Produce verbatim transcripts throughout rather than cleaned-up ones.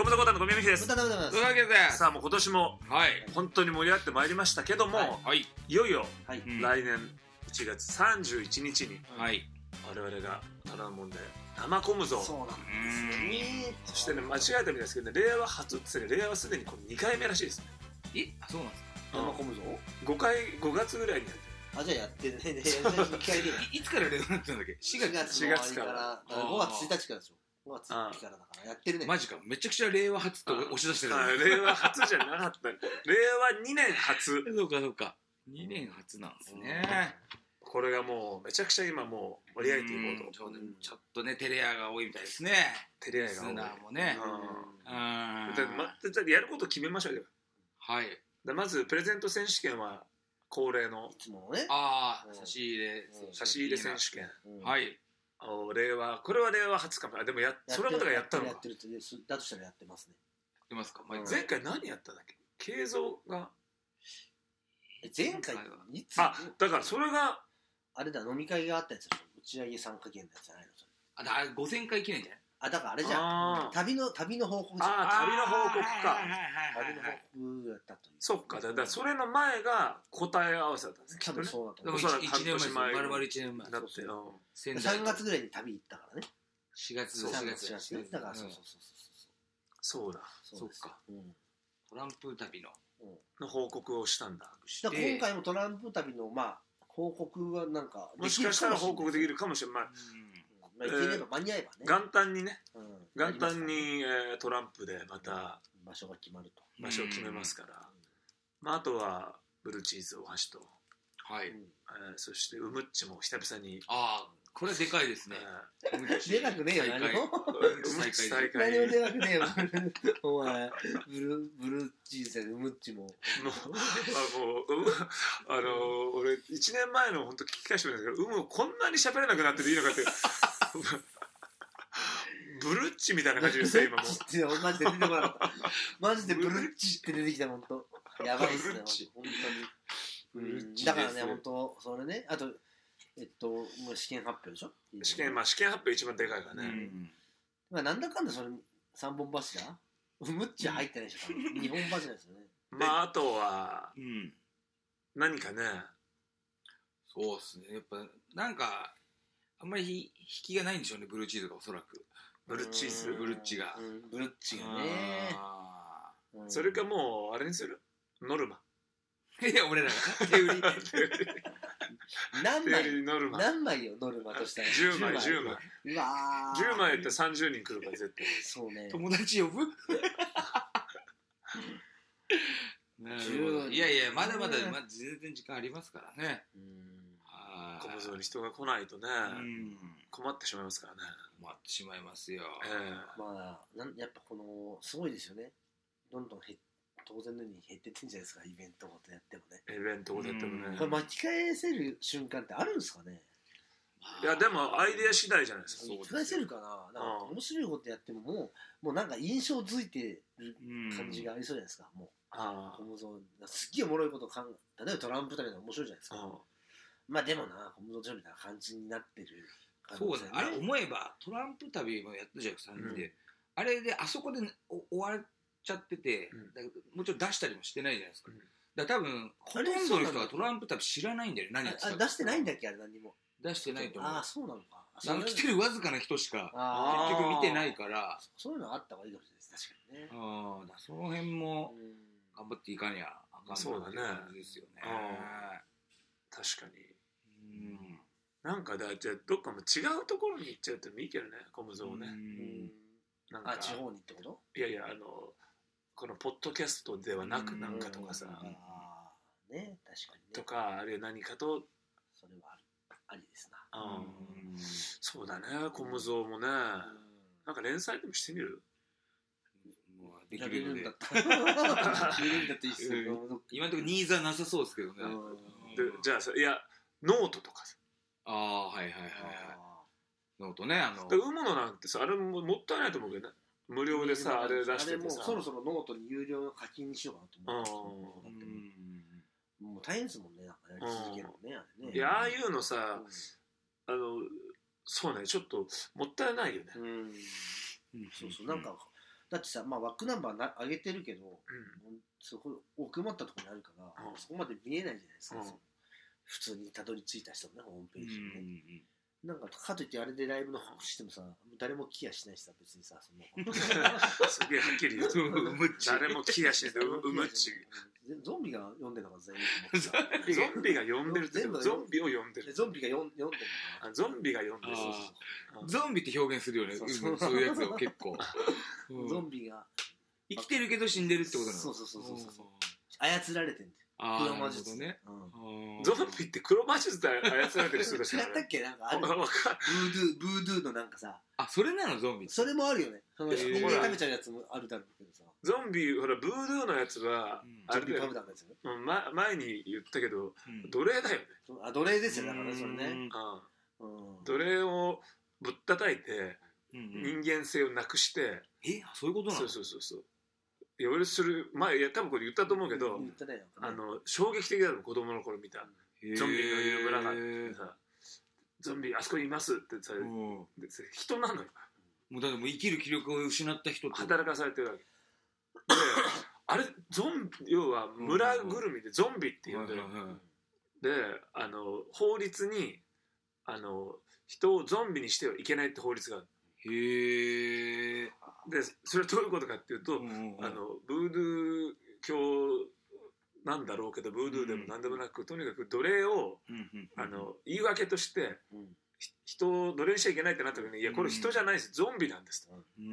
小室コータのゴミの日です。 というわけでさあもう今年も本当に盛り上がってまいりましたけども、はいはい、いよいよ来年いちがつさんじゅういちにちに我々が虎ノ門で生コム像、そうなんですよね。そしてね、間違えたみたいですけどね、令和初ってね、令和すでにこれにかいめらしいですね。 え、あ、そうなんですか。 生コム像ごかい、ごがつぐらいにやってる。 あ、じゃあやってるね。 いつから令和になってたんだっけ。しがつしがつからごがつついたちからでしょ。ごがつついたちからだからやってるね。 マジか、めちゃくちゃ令和初と押し出してる。 令和初じゃなかった。令和にねん初。 そうかそうか、にねん初なんですね。 これがもうめちゃくちゃ今もう盛り上げていこうと。 ちょっとね、テレアが多いみたいですね。 テレアが多い。 リスナーもね。 やること決めましょうよ。 はい。 まずプレゼント選手権は恒例のいつもね、ああ、差し入れ差し入れ選手権。 はい。 令和、これは令和初かも。でもやそれはまたがやったのか。 やってるだとしたらやってますね。 やってますか。 前回何やったんだっけ。慶三が前回いつ、あ、だからそれがあれだ、飲み会があったやつでしょ。打ち上げ参加券のやつじゃないのそれ。 あ、だからごせんかい記念じゃない。 あ、だからあれじゃん。旅の旅の報告じゃん。 ああ、旅の報告か。 旅の報告やったという。 そっか、だからそれの前が答え合わせだったんです。 多分そうだと思う。いちねんまえ、丸々いちねんまえだってよ。 さんがつぐらいに旅行ったからね。 しがつ、しがつ。 だからそうそうそうそう。そうだ。 そっか。トランプ旅のの報告をしたんだ。 今回もトランプ旅のまあ報告はなんかもしかしたら報告できるかもしれない。 まあいければ間に合えばね。 元旦にね、元旦にトランプでまた場所が決まると。 場所を決めますから。まああとはブルーチーズお箸と、はい。そしてウムッチも久々に。 ああ、これでかいですね。 出なくねえよ、何も。何も出なくねえよ。お前、ブルブルーチーズやウムッチも。もう、 あの、俺、いちねんまえの本当聞き返してるんですけど、ウムこんなに喋れなくなってていいのかって。ブルッチみたいな感じですよ、今もう。 マジで出てこなかった。マジでブルッチって出てきた、本当。やばいっすね、本当に。だからね、本当、それね、あと、えっと、もう試験発表でしょ。 試験、まあ試験発表一番でかいからね。 まあなんだかんだそれ三本柱ムッチ入ってないでしょ。二本柱ですよね。 まああとは何かね。 そうですね。やっぱなんかあんまり引きがないんでしょうね、ブルーチーズがおそらく。 ブルーチーズ、 ブルッチが、 ブルッチがね。 それかもうあれにする？ノルマ。 いや俺らが手売り。 何枚何枚よノルマとしたらじゅうまいじゅうまい。 うわじゅうまいってさんじゅうにん来るから絶対。 そうね。 友達呼ぶ？いやいやまだまだまだ全然時間ありますからね。 コム像に人が来ないとね困ってしまいますからね。 困ってしまいますよ。 まあなんやっぱこのすごいですよね。どんどん減って当然のように減ってってんじゃないですか、イベントごとやってもね。 イベントごとやってもね。 これ巻き返せる瞬間ってあるんですかね。 いやでもアイデア次第じゃないですか。 巻き返せるかな。なんか面白いことやってももうもうなんか印象づいてる感じがありそうじゃないですか。もうコム像すっげえおもろいこと考え、例えばトランプ旅の面白いじゃないですか。まあでもなコム像みたいな感じになってる。 そうだね。あれ思えばトランプ旅もやったじゃんさんにんで。あれであそこで終わるちゃってて、うん、もちろん出したりもしてないじゃないですか。うん、だから多分ほとんどの人がトランプ旅知らないんだよね。何やってたか。 出してないんだっけあれ何も。 出してないと思う。 ああそうなのか。 あの来てるわずかな人しか結局見てないから。 そういうのあった方がいいかもしれないです確かにね。 ああだその辺も頑張っていかにゃあかんそうだね。 感じですよね。 確かに。うん。なんかだじゃあどっかも違うところに行っちゃうってもいいけどねコム像ね。 なんかあ地方にってこと？ いやいやあの。このポッドキャストではなくなんかとかさ、 ね確かにとかあるいは何かとそれはありですな。 そうだねコム像もねなんか連載でもしてみる？ できるんだったら今のところニーズはなさそうですけどね。 じゃあさいやノートとかさああはいはいはいはいノートねあのうむのなんてさあれももったいないと思うけどね。無料でさあれ出しててさもうそろそろノートに有料の課金にしようかなと思ってもう大変ですもんねなんかやり続けるのねあれね。 いやああいうのさあのそうねちょっともったいないよね。 そうそうなんかだってさ、まあ、バックナンバーな上げてるけど、うん、そこ奥まったところにあるから、うん、そこまで見えないじゃないですか、うん、普通にたどり着いた人のねホームページにね、うんうん、なんかかといってあれでライブの話してもさ誰も来やしないしさ別にさそのすげえはっきり言う誰も来やしないでうむっちゾンビが読んでるのが全員ゾンビが読んでるってゾンビを読んでるゾンビが読んでるのゾンビが読んでるゾンビって表現するよね。そういうやつを結構ゾンビが生きてるけど死んでるってことなの。 そうそうそうそう操られてるんだよ。黒魔術ね。 ゾンビって黒魔術で操られてる人だし。 違ったっけなんかある。ブードゥーブードゥーのなんかさ。 あそれなのゾンビ。 それもあるよね。その人間食べちゃうやつもあるだろうけどさ。 ゾンビほらブードゥーのやつはあれだよ。前に言ったけど奴隷だよね。 あ奴隷ですよだからねそれね。 奴隷をぶったたいて人間性をなくして。 えそういうことなの。 そうそうそうそう。いや俺する前いや多分これ言ったと思うけど、 言ったね、 あの衝撃的だろ子供の頃見たゾンビのいる村があってさゾンビあそこにいますってさ人なのよ。 もうだってもう生きる気力を失った人って働かされてるわけであれゾンビ要は村ぐるみでゾンビって呼んでるであの法律にあの人をゾンビにしてはいけないって法律がある。 へえ。 でそれはどういうことかっていうと、うんうんうん、あのブードゥー教なんだろうけどブードゥーでも何でもなく、うん、とにかく奴隷を、うんうんうん、あの言い訳として、うん、人を奴隷にしちゃいけないってなった時に、うん、いやこれ人じゃないです、ゾンビなんですと、うん、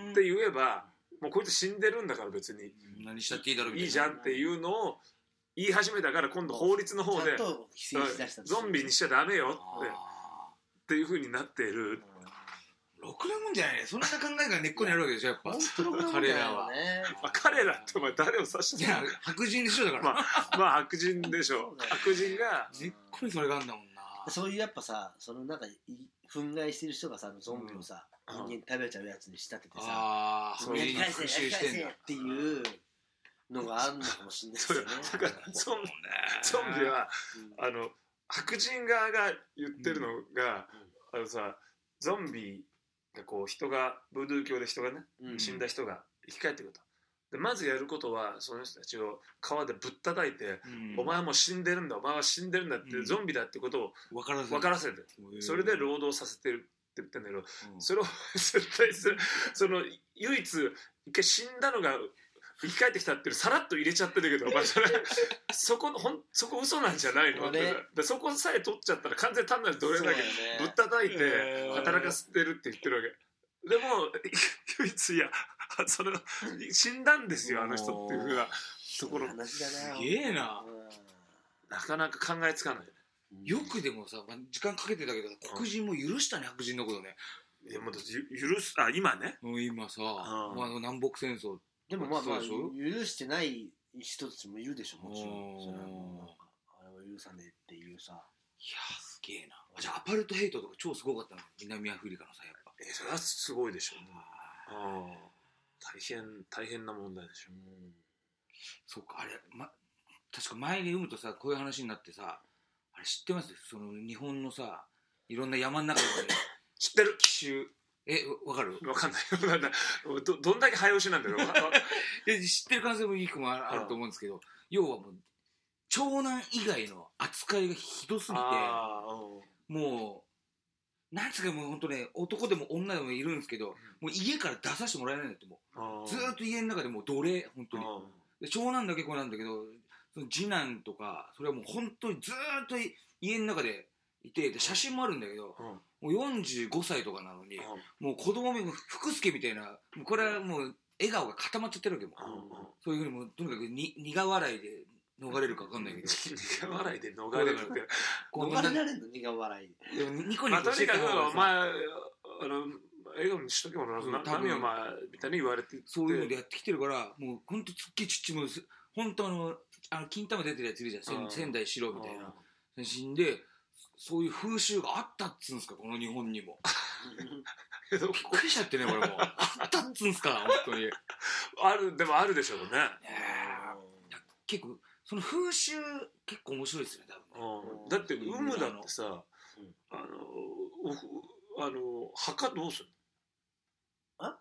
って言えばもうこいつ死んでるんだから別に何したっていいだろうみたいな、 いいじゃんっていうのを言い始めたから今度法律の方でゾンビにしちゃダメよってっていう風になっている。 ろくなもんじゃないね。そんな考えが根っこにあるわけでしょやっぱ彼らは、 まあ、彼らってお前誰を指してるの。 白人でしょだから、 まあ、まあ白人でしょ白人が根っこにそれがあるんだもんな。 そういうやっぱさそのなんか憤慨してる人がさゾンビをさ、うん、人間食べちゃうやつに仕立ててさあそういうやり返せやり返せっていうのがあるのかもしれないですよね。だからゾンビは、うん、あの白人側が言ってるのが、うん、あのさゾンビがこう人がブードゥー教で人がね、うん、死んだ人が生き返ってくると。でまずやることはその人たちを川でぶったたいて、うん、お前はもう死んでるんだお前は死んでるんだって、うん、ゾンビだってことを分からせて、分からせてそれで労働させてるって言ってんだけど、うん、それを絶対するその唯一一回死んだのが生き返ってきたっていうさらっと入れちゃってるけどお前それそこほんそこ嘘なんじゃないのってでそこさえ取っちゃったら完全に単なる奴隷だけぶったたいて働かせてるって言ってるわけでも唯一いやそれ死んだんですよあの人っていうふうなところすげえななかなか考えつかない、 うん、よくでもさ時間かけてたけど黒人も許したね白人のことねいやもう許すあ今ね今さ、うんまあ、南北戦争でもまあまあ許してない人たちもいるでしょもちろんそれはもうなんかあれは許さねえっていうさいやすげえなじゃあアパルトヘイトとか超すごかったの南アフリカのさやっぱえそれはすごいでしょうねあ大変大変な問題でしょう、うん、 そうかあれ、ま、確か前に読むとさこういう話になってさあれ知ってますその日本のさいろんな山の中で知ってる奇襲え、わかるわかんないど, どんだけ早押しなんだろう知ってる可能性もいいくもあると思うんですけど、うん、要はもう長男以外の扱いがひどすぎてもうなんつうかもう本当ね男でも女でもいるんですけど、うん、もう家から出させてもらえないんだってもうずっと家の中でもう奴隷本当にで長男だけこうなんだけどその次男とかそれはもう本当にずっと家の中でいてで写真もあるんだけど、うん、もうよんじゅうごさいとかなのに、うん、もう子供も福助みたいなもうこれはもう笑顔が固まっちゃってるわけも、うん、そういうふうにもうとにかくに苦笑いで逃れるか分かんないけど苦笑いで逃れるって逃れられるの苦笑いでもニコニコしてた方がお前あの笑顔にしとけもな何お前みたいに言われてそういうのでやってきてるからもうほんとつっけちっちも本当あのあの金玉出てるやついるじゃん仙台四郎みたいな写真でそういう風習があったっつうんすかこの日本にもびっくりしちゃってね俺もあったっつうんすか本当にあるでもあるでしょうね、 えー、結構その風習結構面白いですよね多分ねだって有無だってさ、うん、あのあの墓どうするあ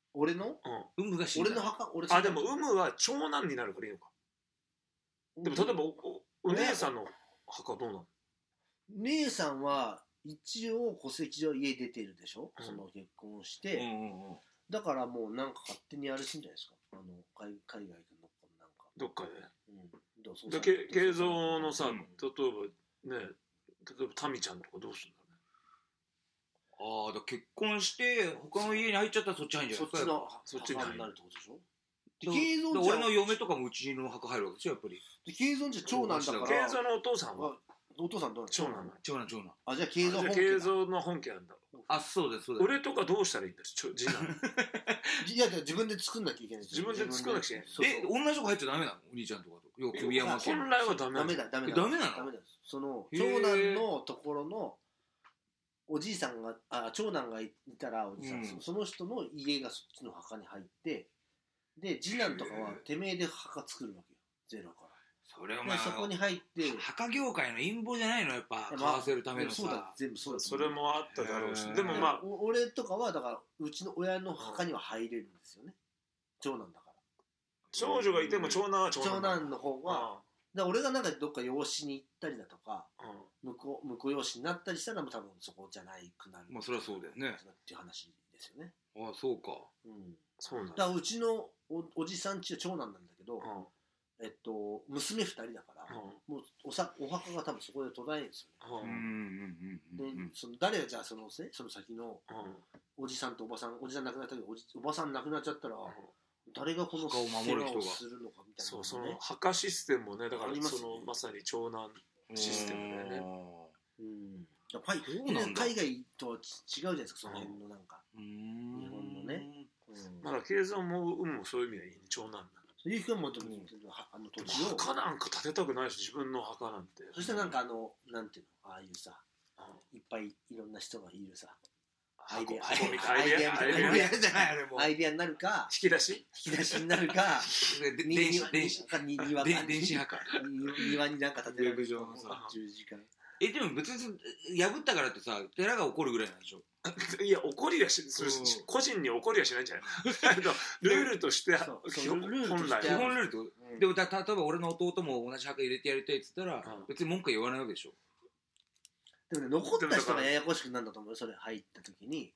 俺の有無が死んだ。 俺の墓、俺あ、でも有無は長男になるからいいのか。でも例えば お, お姉さんの墓どうなの？ 姉さんは一応戸籍上家出てるでしょ、うん、その結婚して、うんうんうん、だからもうなんか勝手にあれするんじゃないですか、あの 海, 海外のなんかどっかで、 うん、どうそうでけ慶三のさ、うん、例えばね、例えばタミちゃんとかどうするんだろうね。ああ、だ結婚して他の家に入っちゃったらそっち入んじゃないですか。 そっちの墓になるってことでしょ。 俺の嫁とかもうちの墓入るわけでしょ、やっぱり。 で慶三じゃ長男だから。 慶三のお父さんはお父さんどうなの？ 長男な長男長男。 あ、じゃあ慶三本家だ。 慶三の本家なんだ。 あ、そうですそうです。 俺とかどうしたらいいんだよ、次男。 いや、自分で作んなきゃいけない。 自分で作んなきゃいけない。 え、同じとこ入っちゃダメなの？お兄ちゃんとかと。要は首山家。 本来はダメダメだダメだ。 ダメなの？ ダメだ。その長男のところのおじいさんが、あ、長男がいたらおじさん、うん、その人の家がそっちの墓に入って、で次男とかはてめえで墓作るわけよ、ゼロから。 それお前そこに入って墓業界の陰謀じゃないの、やっぱ買わせるためのさ。 そうだ、全部そうだ。 それもあっただろうし、でもまあ俺とかはだからうちの親の墓には入れるんですよね、長男だから。 長女がいても長男は長男。 長男の方はだから俺がなんかどっか養子に行ったりだとか、うん、向こう向こう養子になったりしたら多分そこじゃないくなる。 まあそれはそうだよね。 っていう話ですよね。 ああ、そうか。 うん。 そうなんだ。 だからうちの お, おじさんちは長男なんだけど、うん、えっと娘ふたりだから、うん、もう お, さお墓が多分そこで途絶えるんですよね。うんうんうんうん。でその誰がじゃあそのねその先の、うん、おじさんとおばさん、おじさん亡くなったけど お, じおばさん亡くなっちゃったら。うん、誰がこの墓を守る人がするのかみたいな、ね、 そう、その墓システムもね、だからそのまさに長男システムだよね。 うん。やっぱり海外とは違うじゃないですか、その辺のなんか、うん、日本のね。 うん、まだ慶三も運もそういう意味でいいね、長男なんだ。 そういう人もでもあの土地を墓なんか建てたくないし、自分の墓なんて。 そしてなんかあのなんていうの、ああいうさ、いっぱいいろんな人がいるさ。アイデア、アイデア、アイデアじゃない、あれも。アイデアになるか、 引き出し引き出しになるか、 電子、電子、電子墓。 庭になんか建てられる十字架。 え、でも別に破ったからってさ、寺が怒るぐらいなんでしょ？ いや、怒りはし、個人に怒りはしないんじゃないの？ルールとして、本来。 基本ルールと。でも、例えば俺の弟も同じ墓入れてやりたいって言ったら、別に文句言わないわけでしょ？ でもね、残った人がややこしくなるんだと思うよ、それ入った時に。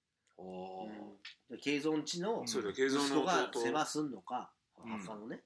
慶三家の息子が世話すんのか、墓のね、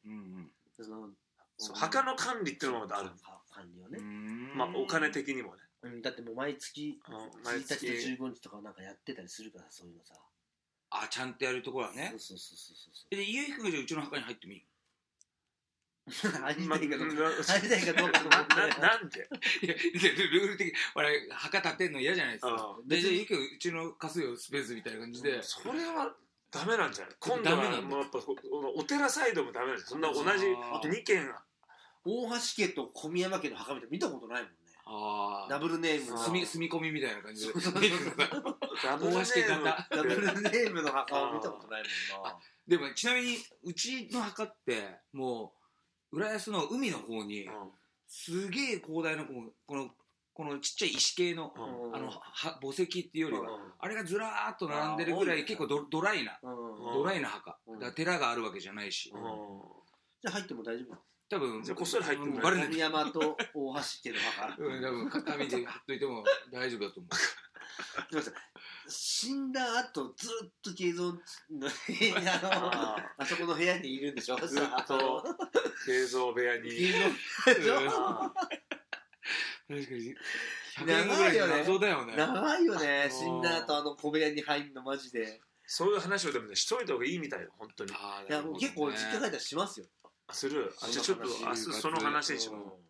墓の管理っていうのがある。 管理をね、 まあお金的にもね。だってもう毎月ついたちとじゅうごにちとかなんかやってたりするから、そういうのさ。 あ、ちゃんとやるところはね。 そうそうそうそう。 で、ゆうひくんがじゃあうちの墓に入ってもいい？ 入りたいかどうか、入りたいかどうかと思って。 なんで？ いや、ルール的に、俺、墓建てんの嫌じゃないですか。で、じゃあ、いいけど、うちの貸すよ、スペースみたいな感じで。 それはダメなんじゃない？今度は、もうやっぱ、お寺サイドもダメなんです。そんな同じにけん。 大橋家と小宮山家の墓みたいな見たことないもんね。あダブルネームの。 住み、住み込みみたいな感じで。 ダブルネーム。 ダブルネームの墓を見たことないもんな。 でも、ちなみに、うちの墓って、もう、浦安の海の方に、うん、すげえ広大なこのこのこのちっちゃい石系の、うん、あのは墓石っていうよりは、うん、あれがずらーっと並んでるぐらい結構 ド, ドライな、うん、ドライな墓、うん、だから寺があるわけじゃないし、うん、 じゃあ入っても大丈夫？ 多分じゃあこっそり入ってもバレない。小宮山と大橋家の墓、 うん、多分紙で貼っといても大丈夫だと思う。 すみません、死んだ後ずっと慶三のあ, あそこの部屋にいるんでしょ？ ずっと慶三部屋に。 確かにひゃくねんぐらい謎だよね。長いよね。死んだ後あの小部屋に入るのマジで。 そういう話をでもねしといた方がいいみたいよ本当に。 いやもう結構実家帰ったりしますよ。 する。あじゃあちょっと明日その話にしよう。